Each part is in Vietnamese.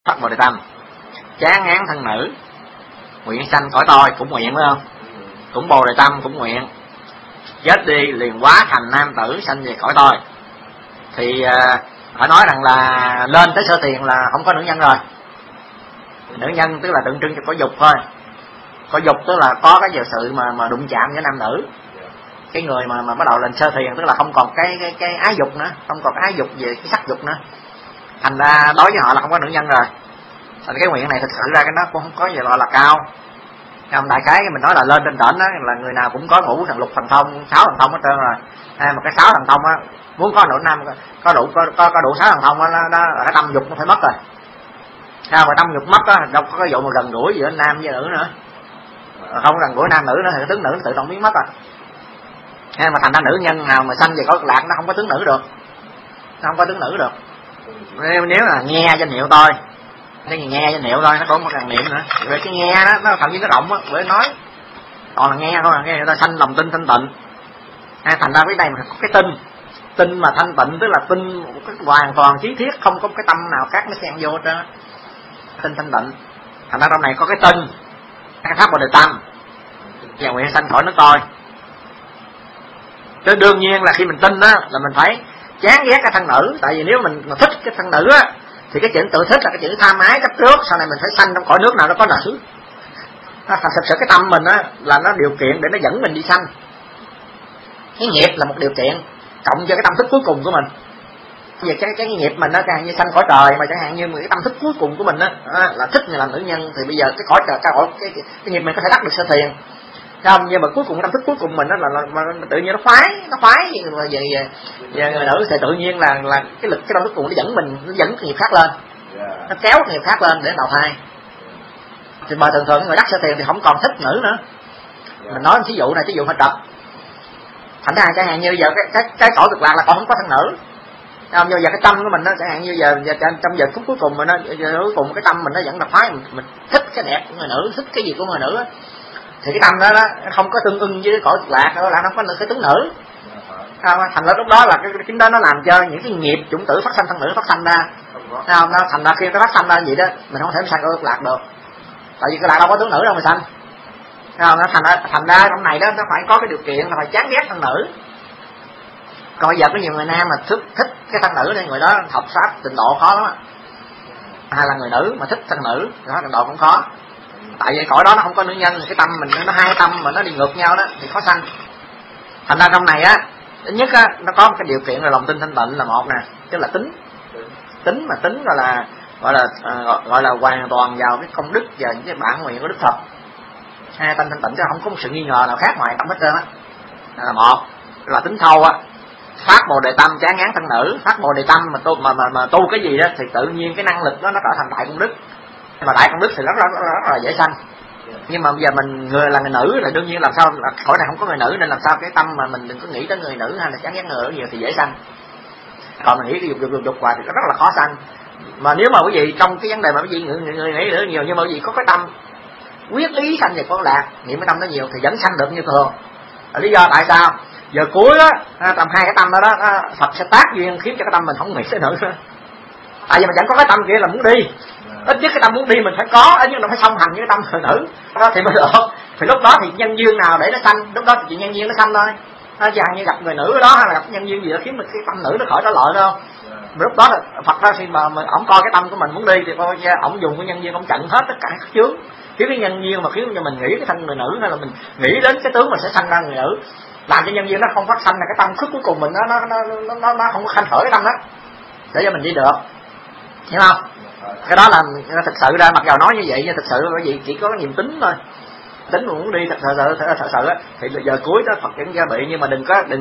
Phát Bồ Đề Tâm, chán ngán thân nữ, nguyện sanh cõi tôi, cũng nguyện phải không? Cũng Bồ Đề Tâm, cũng nguyện chết đi liền hóa thành nam tử sanh về cõi tôi. Thì phải nói rằng là lên tới Sơ Thiền là không có nữ nhân rồi. Nữ nhân tức là tượng trưng cho có dục thôi. Có dục tức là có cái sự mà đụng chạm với nam nữ. Cái người mà bắt đầu lên Sơ Thiền tức là không còn cái ái dục nữa, không còn ái dục về cái sắc dục nữa. Thành ra đối với họ là không có nữ nhân rồi. Thành cái nguyện này thực sự ra cái nó cũng không có gì gọi là cao. Đại khái mình nói là lên trên đỉnh đó là người nào cũng có ngũ thần lục thần thông, 6 thần thông hết trơn rồi. Mà cái 6 thần thông á, muốn có đủ năm có đủ 6 thần thông đó, cái tâm dục nó phải mất rồi. Sao mà tâm dục mất á, đâu có cái vụ mà gần gũi giữa nam với nữ nữa. Không gần gũi nam nữ nữa thì tướng nữ tự động biến mất rồi. Mà thành ra nữ nhân nào mà sanh về cõi Cực Lạc nó không có tướng nữ được. Nó không có tướng nữ được. Nếu là nghe danh hiệu thôi. Cái nghe danh hiệu thôi, nó có một càng niệm nữa. Rồi cái nghe đó, nó thậm chí nó rộng á, bởi nói. Còn là nghe thôi, nghe người ta sanh lòng tin thanh tịnh. Thành ra cái đây mà có cái tin mà thanh tịnh tức là tin hoàn toàn chí thiết, không có cái tâm nào khác nó xen vô hết trơn. Tin thanh tịnh. Thành ra trong này có cái tin, cái pháp Bồ Đề Tâm và nguyện sanh khỏi nước tôi. Chứ đương nhiên là khi mình tin á là mình phải chán ghét cái thân nữ, tại vì nếu mình mà thích cái thân nữ á thì cái chuyện tự thích là cái chuyện tham ái chấp trước, sau này mình phải sanh trong cõi nước nào nó có nữ. Thực sự cái tâm mình á là nó điều kiện để nó dẫn mình đi sanh. Cái nghiệp là một điều kiện cộng cho cái tâm thức cuối cùng của mình. Vì cái nghiệp mình nó chẳng hạn như sanh cõi trời, mà chẳng hạn như cái tâm thức cuối cùng của mình á là thích làm nữ nhân, thì bây giờ cái cõi trời cái nghiệp mình có thể đắc được Sơ Thiền. Không, nhưng mà cuối cùng tâm thức cuối cùng mình đó là tự nhiên nó khoái về người nữ thì tự nhiên là cái lực cái tâm thức cuối cùng nó dẫn mình, nó dẫn cái nghiệp khác lên, nó kéo cái nghiệp khác lên để đầu thai. Thì mà thường người đắc Sơ Thiền thì không còn thích nữ nữa. Mình nói ví dụ này, ví dụ hơi trật. Thành ra chẳng hạn như giờ cái cõi Cực Lạc là còn không có thân nữ. Không, giờ cái tâm của mình đó, chẳng hạn như giờ trong giờ phút cuối cùng mình đó, cuối cùng cái tâm mình nó vẫn là khoái, mình thích cái đẹp của người nữ, thích cái gì của người nữ đó. Thì cái tâm đó không có tương ưng với cái cõi Cực Lạc, đó là không có cái tướng nữ. Thành ra lúc đó là cái chính đó nó làm cho những cái nghiệp chủng tử phát sanh thân nữ phát sanh ra. Không, nó thành ra khi nó phát sanh ra vậy đó, mình không thể sanh cõi Cực Lạc được. Tại vì Cực Lạc đâu có tướng nữ đâu mà sanh. Không, nó thành ra trong này đó nó phải có cái điều kiện là phải chán ghét thân nữ. Còn bây giờ có nhiều người nam mà thích cái thân nữ thì người đó học pháp tịnh độ khó lắm. Hay là người nữ mà thích thân nữ, đó tịnh độ cũng khó. Tại vì cõi đó nó không có nữ nhân, cái tâm mình nó hai tâm mà nó đi ngược nhau đó thì khó sanh. Thành ra trong này á, thứ nhất á, nó có một cái điều kiện là lòng tin thanh tịnh là một nè, tức là tính gọi là hoàn toàn vào cái công đức và những cái bản nguyện của Đức Phật. Hai tâm thanh tịnh chứ không có một sự nghi ngờ nào khác ngoài tâm hết trơn á. Là một, là tính thâu á. Phát Bồ Đề Tâm chán ngán thân nữ, phát Bồ Đề Tâm mà tu cái gì đó thì tự nhiên cái năng lực đó nó trở thành đại công đức. Mà đại công đức thì rất là dễ sanh. Nhưng mà bây giờ mình người là người nữ là đương nhiên làm sao là khỏi này không có người nữ, nên làm sao cái tâm mà mình đừng có nghĩ tới người nữ hay là chán ghét người nữ nhiều thì dễ sanh. Còn mình nghĩ cái dục hoài thì rất là khó sanh. Mà nếu mà quý vị trong cái vấn đề mà quý vị người nghĩ nữa nhiều, nhưng mà quý vị có cái tâm quyết ý sanh về Cực Lạc, niệm cái tâm nó nhiều thì vẫn sanh được như thường. Lý do tại sao? Giờ cuối á, tầm hai cái tâm đó Phật sẽ tác duyên khiến cho cái tâm mình không nghĩ tới nữ nữa. Tại vì mình chẳng có cái tâm kia là muốn đi. Ít nhất cái tâm muốn đi mình phải có, ít nhất nó phải song hành với cái tâm người nữ đó thì mới được. Thì lúc đó thì nhân duyên nào để nó sanh, lúc đó thì chuyện nhân duyên nó sanh thôi. Chẳng như gặp người nữ ở đó hay là gặp nhân duyên gì đó khiến mình cái tâm nữ nó khỏi trở lợi đâu. Lúc đó là Phật ra khi mà ổng coi cái tâm của mình muốn đi thì coi ổng dùng cái nhân duyên ổng chặn hết tất cả các chướng. Khiến cái nhân duyên mà khiến cho mình nghĩ cái thân người nữ hay là mình nghĩ đến cái tướng mình sẽ sanh ra người nữ, làm cho nhân duyên nó không phát sanh là cái tâm thức cuối cùng mình nó không có khanh khởi cái tâm đó để cho mình đi được, hiểu không? Cái đó là thực sự ra mặc dù nói như vậy nhưng thực sự bởi vì chỉ có niềm tính thôi, tính mà muốn đi thật sự thì giờ cuối đó Phật vẫn ra bị, nhưng mà đừng có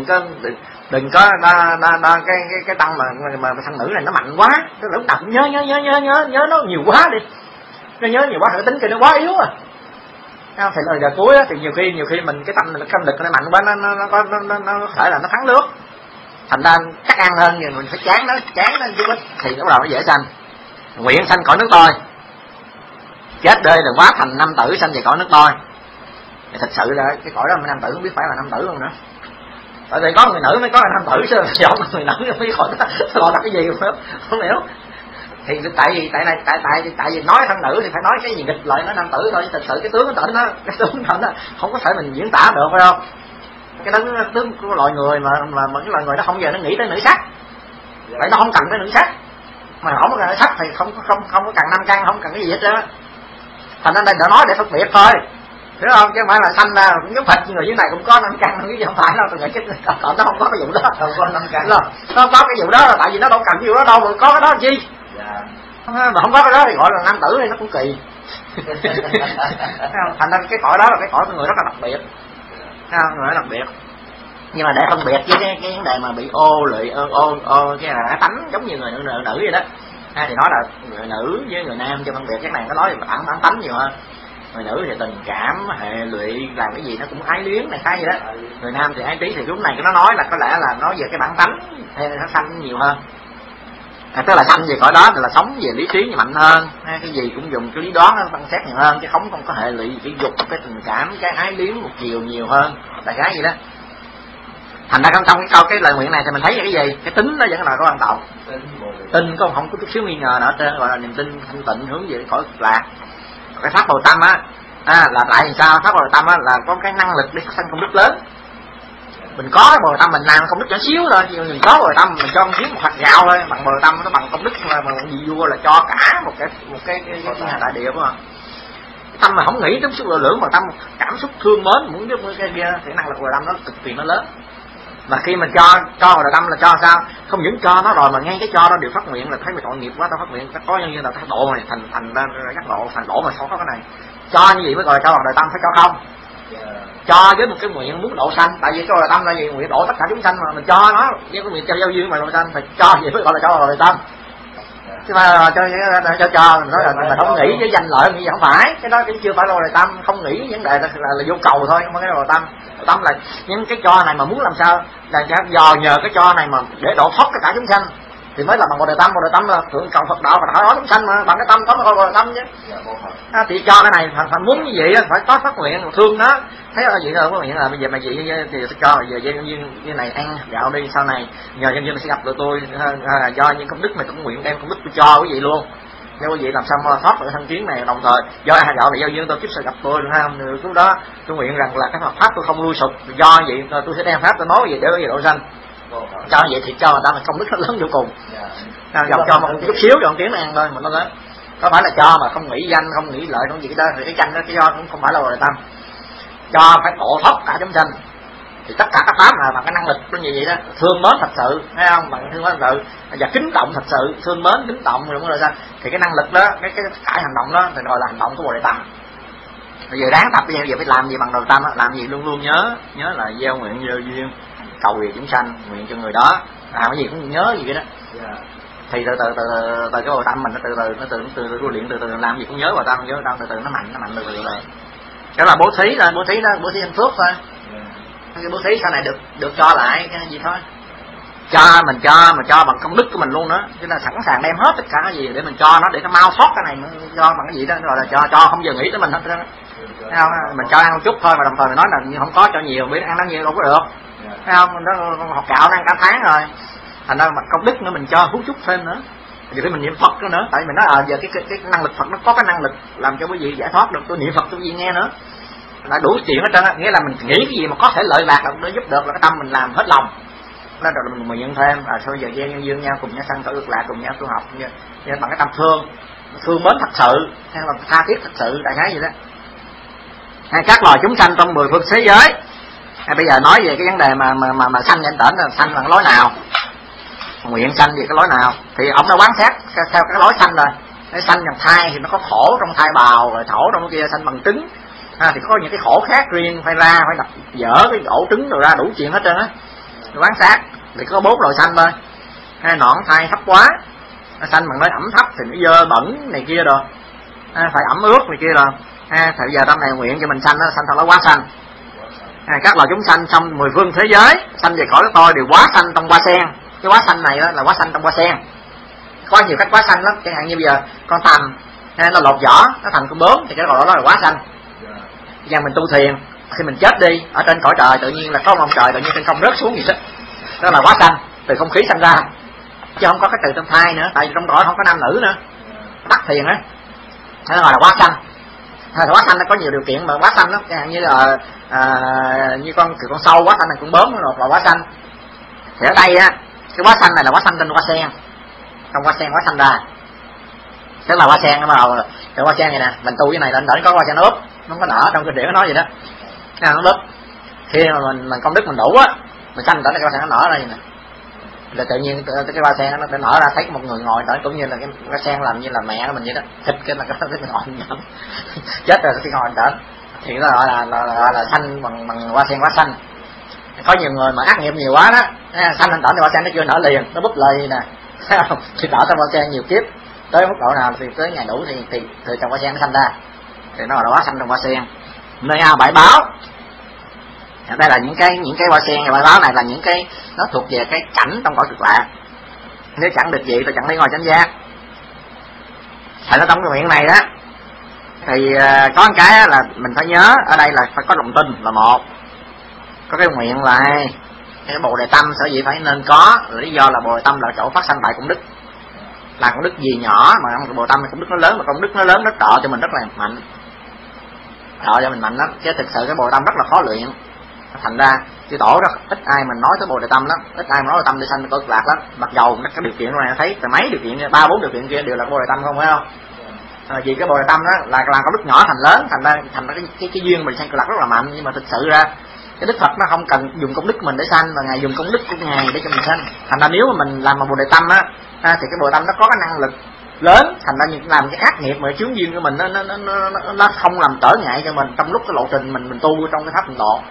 cái tâm mà thằng nữ này nó mạnh quá, cái lúc nào cũng nhớ nó nhiều quá đi, nó nhớ nhiều quá thì cái tính kia nó quá yếu à. Thì giờ cuối thì nhiều khi mình cái tâm mình căm đực nó mạnh quá, nó phải là nó thắng nước, thành ra chắc ăn hơn thì mình phải chán nó chứ ít thì lúc đầu nó dễ sanh. Nguyện sanh cõi nước tôi, chết đời rồi quá thành nam tử sanh về cõi nước tôi. Thì thật sự là cái cõi đó nam tử không biết phải là nam tử không nữa, tại vì có người nữ mới có là nam tử chứ không có người nữ mới cõi đó gọi là cái gì không hiểu. Thì tại vì nói thân nữ thì phải nói cái gì nghịch lại nó nam tử thôi, thực sự cái tướng nó không có thể mình diễn tả được, phải không? Cái đó tướng của loài người mà cái loài người nó không giờ nó nghĩ tới nữ sắc, vậy nó không cần tới nữ sắc, mà không có cần nữ sắc thì không có cần nam căn, không cần cái gì hết trơn. Thành ra đây đã nói để phân biệt thôi, hiểu không? Chứ không phải là sanh ra cũng giống thịt, người dưới này cũng có năm căn, cái gì không phải đâu. Tôi nghĩ chứ nó không có cái vụ đó, không có năm căn, nó có cái vụ đó là tại vì nó đâu cần cái vụ đó đâu, mà có cái đó chi? Mà không có cái đó thì gọi là nam tử thì nó cũng kỳ. Thành ra cái cõi đó là cái cõi của người rất là đặc biệt, người rất đặc biệt. Nhưng mà để phân biệt với cái vấn đề mà bị ô lụy cái là tánh giống như người nữ vậy đó, thì nói là người nữ với người nam cho phân biệt. Cái này nó nói về bản tánh nhiều hơn. Người nữ thì tình cảm hệ lụy, làm cái gì nó cũng ái luyến này cái gì đó. Người nam thì ái trí. Thì lúc này nó nói là có lẽ là nói về cái bản tánh hay nó sanh nhiều hơn. Tức là sanh về cõi đó là sống về lý trí mạnh hơn, cái gì cũng dùng cái lý đoán nó phân xét nhiều hơn, chứ không có hệ lụy cái dục, cái tình cảm, cái ái luyến một chiều nhiều hơn, đại khái gì đó. Thành ra trong cái câu cái lời nguyện này thì mình thấy cái gì, cái tính nó vẫn là có quan trọng. Tin không có chút xíu nghi ngờ nào hết trơn, gọi là niềm tin thanh tịnh hướng về cõi cực lạc. Cái pháp Bồ Tâm á là tại vì sao? Pháp Bồ Tâm á là có cái năng lực để phát sinh công đức lớn. Mình có cái Bồ Tâm mình làm công đức nhỏ xíu thôi, mình có Bồ Tâm mình cho một xíu một hạt gạo thôi, bằng Bồ Tâm nó bằng công đức mà gì vua là cho cả một cái đại địa, phải không? Tâm mà không nghĩ tới sự lượng Bồ Tâm, cảm xúc thương mến muốn giúp cái kia, thì năng lực Bồ Tâm nó cực kỳ nó lớn. Mà khi mình cho Bồ Tâm là cho sao? Không những cho nó rồi mà ngay cái cho đó đều phát nguyện, là thấy mày tội nghiệp quá tao phát nguyện, có nhân viên là thác độ này thành ra các độ mà không có cái này. Cho như vậy mới gọi là cho Bồ Tâm, phải cho không? Cho với một cái nguyện muốn độ sanh, tại vì cái Bồ Tâm là gì? Nguyện độ tất cả chúng sanh mà mình cho nó với cái nguyện cho giao duyên mà độ sanh, phải cho vậy mới gọi là cho Bồ Tâm. Chứ mà cho mình nói là mình không nghĩ với danh lợi như vậy, không phải, cái đó cũng chưa phải là Bồ Tâm, không nghĩ vấn đề là vô cầu thôi, không phải cái Bồ Tâm. Bồ Tâm là những cái cho này mà muốn làm sao là dò nhờ cái cho này mà để độ thoát tất cả chúng sanh thì mới là bằng Bồ Đề Tâm. Bồ Đề Tâm là thượng cầu Phật đạo và hỏi chúng sanh mà bằng cái tâm có Bồ Đề Tâm chứ. Thì cho cái này phải muốn như vậy phải có phát nguyện thương nó, thấy là gì thôi, có nguyện là bây giờ mà gì thì sẽ cho giờ nhân viên như này ăn gạo đi, sau này nhờ nhân viên sẽ gặp được tôi, do những công đức này cũng nguyện đem công đức tôi cho quý vị luôn, cho quý vị làm sao mà thoát được thân kiến này, đồng thời do hạt gạo này giao duyên tôi kiếp sẽ gặp tôi được không? Lúc đó tôi nguyện rằng là cái Phật pháp tôi không lui sụp, do vậy tôi sẽ đem pháp tôi nói vậy để quý vị độ sanh. Cho vậy thì cho người ta là công đức nó lớn vô cùng. Dòng cho một chút xíu cho tiếng ăn thôi mà nó lớn. Có phải là cho mà không nghĩ danh, không nghĩ lợi, không gì đó thì cái danh đó cái do cũng không phải là Bồ Đề Tâm. Cho phải độ thoát cả chúng sanh. Thì tất cả các pháp là bằng cái năng lực nó như vậy đó, thương mến thật sự, thấy không? Bằng thương mến thật sự và kính trọng thật sự, thương mến kính trọng rồi sao? Thì cái năng lực đó, cái cả hành động đó thì gọi là hành động của Bồ Đề Tâm. Bây giờ đáng tập bây giờ phải làm gì bằng Bồ Đề Tâm, làm gì luôn luôn nhớ là gieo nguyện gieo duyên, cầu về chúng sanh, nguyện cho người đó, làm cái gì cũng nhớ gì vậy đó. Thì từ cái Bồ Tâm mình nó từ từ luyện, từ từ làm gì cũng nhớ Bồ Tâm, nhớ đâu từ từ nó mạnh từ từ này. Đó là bố thí hạnh phúc thôi. Cái bố thí sau này được cho lại cái gì thôi. Mình cho bằng công đức của mình luôn nữa, chứ là sẵn sàng đem hết tất cả cái gì để mình cho nó, để nó mau thoát cái này, cho bằng cái gì đó rồi là cho không giờ nghĩ tới mình hết trơn. Thấy không? Mình cho ăn một chút thôi mà đồng thời mình nói là không có cho nhiều, biết ăn nó nhiều đâu có được. Thấy không? Mình đó học gạo nó ăn cả tháng rồi. Thành ra mà công đức nữa mình cho hút chút thêm nữa. Giờ mình niệm Phật nữa, tại mình nói giờ cái năng lực Phật nó có cái năng lực làm cho quý vị giải thoát được, tôi niệm Phật cho quý vị nghe nữa. Là đủ chuyện hết trơn á, nghĩa là mình nghĩ cái gì mà có thể lợi lạc được để giúp được là cái tâm mình làm hết lòng. Nó rồi mình nhận thêm sau giờ gian nhân dương nhau cùng nhau sanh cõi cực lạc, cùng nhau tu học như bằng cái tâm thương mến thật sự, hay là tha thiết thật sự, đại khái gì đó. Hay các loài chúng sanh trong 10 phương thế giới. Bây giờ nói về cái vấn đề mà sanh danh tển là sanh bằng lối nào, nguyện sanh về cái lối nào, thì ông đã quán xét theo cái lối sanh rồi. Cái sanh bằng thai thì nó có khổ trong thai bào, rồi khổ trong kia sanh bằng trứng, thì có những cái khổ khác riêng, phải đập dở cái ổ trứng rồi ra đủ chuyện hết trơn á. Quán sát thì có 4 loại sanh thôi. Hay nõn thai thấp quá, nó sanh bằng nơi ẩm thấp thì nó dơ bẩn này kia rồi, phải ẩm ướt này kia rồi. Thì bây giờ trong này nguyện cho mình sanh nó sanh theo lối quá sanh. Các loài chúng sanh trong 10 phương thế giới sanh về cõi của tôi đều quá sanh trong hoa sen. Cái quá sanh này đó là quá sanh trong hoa sen. Có nhiều cách quá sanh lắm, chẳng hạn như bây giờ con tằm nó lột vỏ nó thành con bướm thì cái gọi đó là quá sanh. Giờ mình tu thiền, khi mình chết đi ở trên cõi trời tự nhiên là có ông trời tự nhiên trên không rớt xuống gì đó, đó là quá sanh, từ không khí sanh ra. chứ không có cái từ trong thai nữa, tại vì trong cõi không có nam nữ nữa. Đắc thiền á, nó gọi là quá sanh. Quá sanh nó có nhiều điều kiện, mà quá sanh nó như là như con sâu quá sanh này, con bướm là quá sanh. Thì ở đây á, cái quá sanh này là quá sanh trên hoa sen, trong hoa sen quá sanh ra, tức là hoa sen nó vào cái hoa sen này nè, mình tu cái này lên đỡ có hoa sen nó úp, nó có nở, trong kinh điển nó nói vậy đó, nó úp. Khi mà mình công đức mình đủ á, mình sanh tới cái hoa sen nó nở ra vậy nè, là tự nhiên cái hoa sen nó nở ra, thấy một người ngồi tới, cũng như là cái hoa sen làm như là mẹ của mình vậy đó, thịt cái là cái ngồi chết rồi cái ngồi tới, thì nó gọi là sanh bằng hoa sen quá sanh. Có nhiều người mà ác nghiệp nhiều quá đó, sanh lên thì hoa sen nó chưa nở liền, nó búp lầy nè, thì nở trong hoa sen nhiều kiếp, tới mức độ nào thì tới ngày đủ thì trong hoa sen nó sanh ra, thì nó gọi là quá sanh trong hoa sen. Nơi ao bãi báo, đây là những cái hoa sen và bãi báo này là những cái nó thuộc về cái cảnh trong cõi cực lạc. Nếu chẳng được gì tôi chẳng lấy ngồi chánh giác. Tại nó trong cái nguyện này đó thì có một cái là mình phải nhớ ở đây là phải có lòng tin là một, có cái nguyện là cái bồ đề tâm sở dĩ phải nên có, lý do là bồ đề tâm là chỗ phát sanh đại công đức, là công đức gì nhỏ mà bồ đề tâm công đức nó lớn, mà công đức nó lớn nó trợ cho mình rất là mạnh, trợ cho mình mạnh lắm, chứ thực sự cái bồ đề tâm rất là khó luyện. Thành ra chư tổ rất ít ai mình nói tới bồ đề tâm lắm, ít ai mà nói bồ đề tâm để sanh cực lạc lắm, mặc dầu cái điều kiện này thấy mấy điều kiện 3-4 điều kiện kia đều là bồ đề tâm không, phải không? Vì cái bồ đề tâm đó là làm công đức nhỏ thành lớn, thành ra cái duyên mình sanh cực lạc rất là mạnh. Nhưng mà thực sự ra cái Đức Phật nó không cần dùng công đức mình để sanh, mà ngài dùng công đức của ngài để cho mình sanh. Thành ra nếu mà mình làm một bồ đề tâm á, thì cái bồ đề tâm nó có cái năng lực lớn, thành ra làm cái ác nghiệp mà chướng duyên của mình nó không làm trở ngại cho mình trong lúc cái lộ trình mình tu trong cái pháp tịnh độ,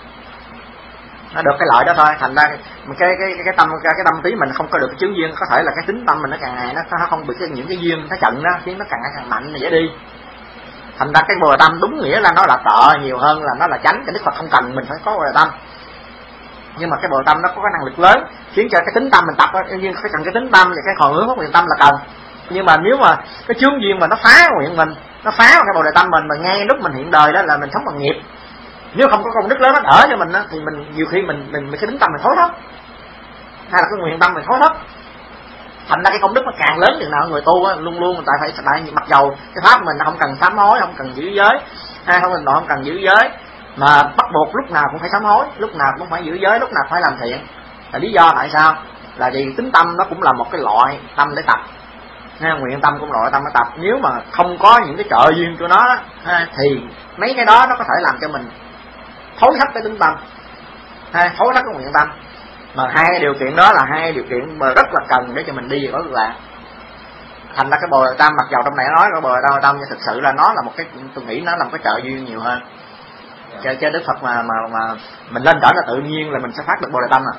nó được cái lợi đó thôi. Thành ra cái tâm trí mình không có được cái chướng duyên, có thể là cái tính tâm mình nó càng ngày nó không bị những cái duyên nó chận đó khiến nó càng ngày càng mạnh dễ đi. Thành ra cái bồ đề tâm đúng nghĩa là nó là trợ nhiều hơn là nó là chánh. Cái Đức Phật không cần mình phải có bồ đề tâm, nhưng mà cái bồ đề tâm nó có cái năng lực lớn khiến cho cái tính tâm mình tập nhiên phải cần cái tính tâm và cái hồi hướng của nguyện tâm là cần. Nhưng mà nếu mà cái chướng duyên mà nó phá nguyện mình, nó phá cái bồ đề tâm mình, mà ngay lúc mình hiện đời đó là mình sống bằng nghiệp, nếu không có công đức lớn nó đỡ cho mình đó, thì mình nhiều khi mình cái tính tâm mình thối thấp, hay là cái nguyện tâm mình thối thấp. Thành ra cái công đức nó càng lớn chừng nào người tu á, luôn luôn tại mặc dầu cái pháp mình không cần sám hối, không cần giữ giới, không cần giữ giới, mà bắt buộc lúc nào cũng phải sám hối, lúc nào cũng phải giữ giới, lúc nào phải làm thiện. Là lý do tại sao? Là vì tính tâm nó cũng là một cái loại tâm để tập, nguyện tâm cũng là loại tâm để tập. Nếu mà không có những cái trợ duyên của nó thì mấy cái đó nó có thể làm cho mình thối thấp cái tính tâm, thối thấp cái nguyện tâm. Mà hai cái điều kiện đó là hai điều kiện mà rất là cần để cho mình đi vào cực lạc. Thành ra cái bồ đề tâm, mặc dầu trong này nói cái bồ đề tâm nhưng thực sự là nó là một cái, tôi nghĩ nó là một cái trợ duyên nhiều hơn. Chứ Đức Phật mà mình lên trở là tự nhiên là mình sẽ phát được bồ đề tâm à.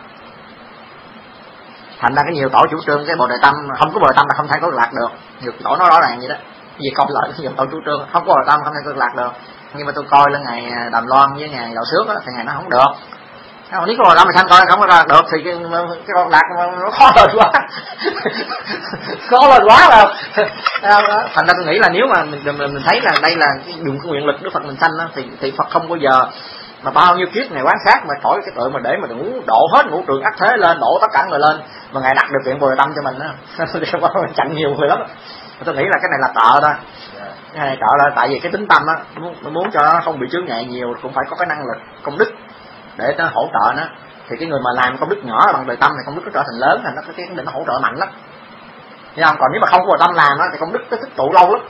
Thành ra cái nhiều tổ chủ trương cái bồ đề tâm, không có bồ đề tâm là không thể có cực lạc được. Nhiều tổ nói rõ ràng vậy đó. Vì công lợi nhiều tổ chủ trương không có bồ đề tâm không thể có cực lạc được. Nhưng mà tôi coi lên ngày Đàm Loan với ngày Đạo Xước thì ngày nó không được. Nếu có bồ đề tâm mà sanh coi không có ra được thì cái con lạc nó khó lên quá. Khó lên quá rồi. Thành ra tôi nghĩ là nếu mà mình thấy là đây là dùng cái nguyện lực Đức Phật mình sanh đó, thì Phật không bao giờ mà bao nhiêu kiếp ngày quán sát mà khỏi cái tội mà để mà độ hết ngũ trường ác thế lên, độ tất cả người lên, mà ngài đặt được chuyện bồ đề tâm cho mình đó. Chặn nhiều người lắm. Tôi nghĩ là cái này là trợ thôi. Cái này trợ là tại vì cái tính tâm á, muốn cho nó không bị chướng ngại nhiều cũng phải có cái năng lực công đức để nó hỗ trợ nó. Thì cái người mà làm công đức nhỏ bằng đời tâm thì công đức nó trở thành lớn, thành nó cái định nó hỗ trợ mạnh lắm. Nhưng còn nếu mà không có tâm làm á thì công đức nó tích tụ lâu lắm.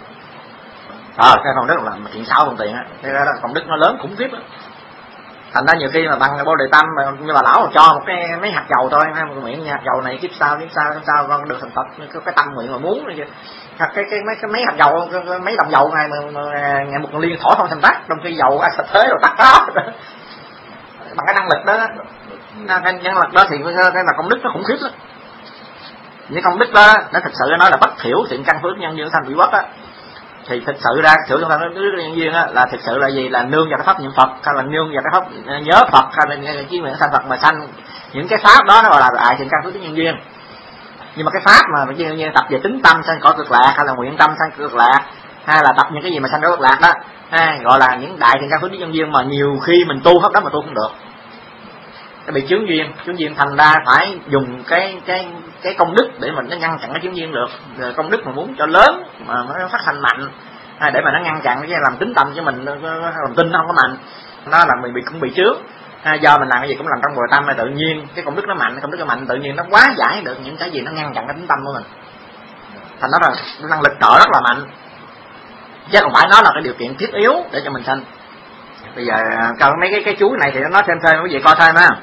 Cái công đức là chuyện xảo bằng tiền á, cái đó công đức nó lớn khủng khiếp á. Thành ra nhiều khi mà bằng bồ đề tâm mà như bà lão cho một cái mấy hạt dầu thôi, một nguyện hạt dầu này kiếp sau con được thành Phật, cái tâm nguyện mà muốn cái mấy hạt dầu, mấy đồng dầu này mà ngày một liên thổi không thành tắt, trong khi dầu sạch thế rồi tắt đó. Bằng cái năng lực đó, cái năng lực đó thì cái là công đức nó khủng khiếp lắm. Những công đức đó nó thực sự nó là bất thiểu thiện căn phước nhân duyên sanh bị quốc á. Thì thực sự ra thiểu thiện căn phước nhân duyên á là thực sự là gì? Là nương vào cái pháp niệm Phật, hay là nương vào cái pháp nhớ Phật, hay là chí nguyện sanh Phật mà sanh những cái pháp đó nó gọi là đại thiện căn phước nhân duyên. Nhưng mà cái pháp mà như tập về tính tâm sanh cõi cực lạc, hay là nguyện tâm sanh cực lạc, hay là tập những cái gì mà sanh cõi cực lạc đó, gọi là những đại thiện căn phước nhân duyên mà nhiều khi mình tu hết đó mà tu không được. Cái bị chướng duyên thành ra phải dùng cái công đức để mình nó ngăn chặn cái chướng duyên được. Rồi công đức mà muốn cho lớn mà nó phát hành mạnh để mà nó ngăn chặn cái làm tính tâm cho mình, lòng tin nó không có mạnh, nó là mình cũng bị chướng. Do mình làm cái gì cũng làm trong nội tâm, mà tự nhiên cái công đức nó mạnh, tự nhiên nó quá giải được những cái gì nó ngăn chặn cái tính tâm của mình, thành nó là năng lực trợ rất là mạnh, chứ không phải nó là cái điều kiện thiết yếu để cho mình sanh. Bây giờ còn mấy cái chú này thì nó nói thêm quý vị coi thêm ha.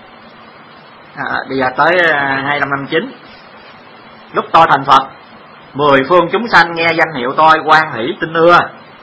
Bây giờ tới 2559. Lúc tôi thành Phật, 10 phương chúng sanh nghe danh hiệu tôi hoan hỷ tin ưa,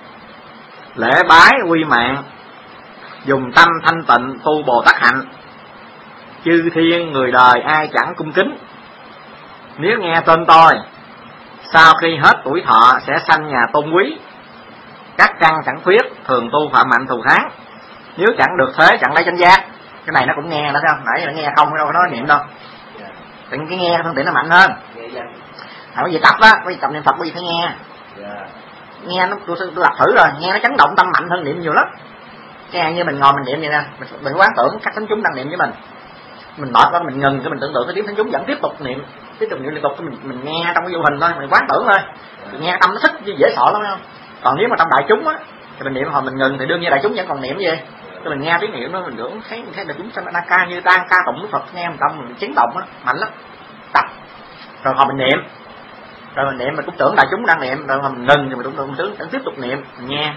lễ bái quy mạng, dùng tâm thanh tịnh tu Bồ Tát hạnh, chư thiên người đời ai chẳng cung kính. Nếu nghe tên tôi, sau khi hết tuổi thọ sẽ sanh nhà tôn quý, các căn chẳng khuyết, thường tu phạm hạnh thù thắng. Nếu chẳng được thế chẳng lấy chánh giác. Cái này nó cũng nghe đó thấy không? Nãy nó nghe không đâu có nói niệm đâu. Cái nghe phương tiện nó mạnh hơn. Quý vị tập á, quý vị tập niệm Phật quý vị phải nghe. Nghe nó tôi lập thử rồi, nghe nó chấn động tâm mạnh hơn niệm nhiều lắm. Nghe như mình ngồi mình niệm vậy nè, mình quán tưởng các thánh chúng đang niệm với mình mệt quá mình ngừng, cái mình tưởng tượng cái tiếng thánh chúng vẫn tiếp tục niệm liên tục, mình nghe trong cái vô hình thôi, mình quán tưởng thôi. Mình nghe tâm nó thích dễ sợ lắm không? Còn nếu mà trong đại chúng á thì mình niệm hồi mình ngừng thì đương nhiên đại chúng vẫn còn niệm gì. Thì mình nghe tiếng niệm nó mình tưởng thấy đại chúng sanh nó ca như ca tụng Phật, nghe một tâm mình chấn động á, mạnh lắm. Tập rồi hồi mình niệm mình cũng tưởng đại chúng đang niệm, rồi mình ngừng thì mình cũng tưởng tiếp tục niệm, mình nghe.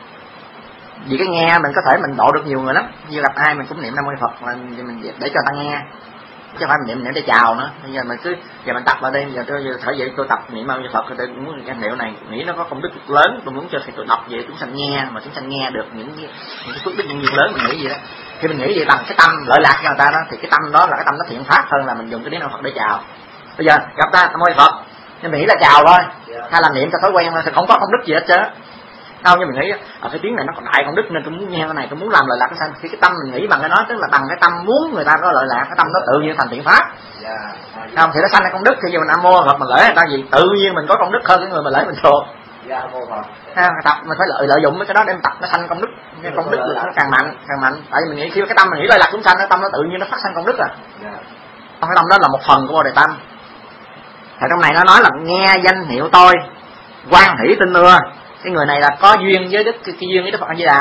Vì cái nghe mình có thể mình độ được nhiều người lắm, như gặp ai mình cũng niệm Nam Mô Phật là mình để cho ta nghe, chứ không phải mình niệm để chào nữa. Bây giờ mình cứ giờ mình tập ở đây, giờ tôi thể vậy tôi tập niệm Nam Mô Phật, tôi muốn cái niệm này nghĩ nó có công đức lớn, tôi muốn cho tôi đọc về chúng sanh nghe, mà chúng sanh nghe được những cái phước đức nhân duyên lớn, mình nghĩ gì đó. Khi mình nghĩ vậy bằng cái tâm lợi lạc cho người ta đó, thì cái tâm đó là cái tâm nó thiện pháp hơn là mình dùng cái tiếng Nam Phật để chào. Bây giờ gặp ta Nam Mô Phật nhưng mình nghĩ là chào thôi, hay là niệm cho thói quen thôi, thì không có công đức gì hết trơn. Đâu như mình nghĩ cái tiếng này nó còn đại công đức nên tôi muốn nghe cái này, tôi muốn làm lợi lạc cái sanh. Khi cái tâm mình nghĩ bằng cái nó, tức là bằng cái tâm muốn người ta có lợi lạc, cái tâm nó tự nhiên thành thiện pháp. Không thì nó sanh ra công đức. Thì giờ mình Nam Mô Phật mình lễ người ta gì tự nhiên mình có công đức hơn cái người mà lễ mình thuộc. Tập mình phải lợi dụng cái đó để mình tập nó sanh công đức. Cái công đức là nó càng mạnh. Tại vì mình nghĩ khi cái tâm mình nghĩ lợi lạc chúng sanh, cái tâm nó tự nhiên nó phát sanh công đức rồi. Cái tâm đó là một phần của Bồ Đề Tâm. Thì trong này nó nói là nghe danh hiệu tôi hoan hỷ tin ưa. Cái người này là có duyên với cái duyên với Đức Phật A Di Đà.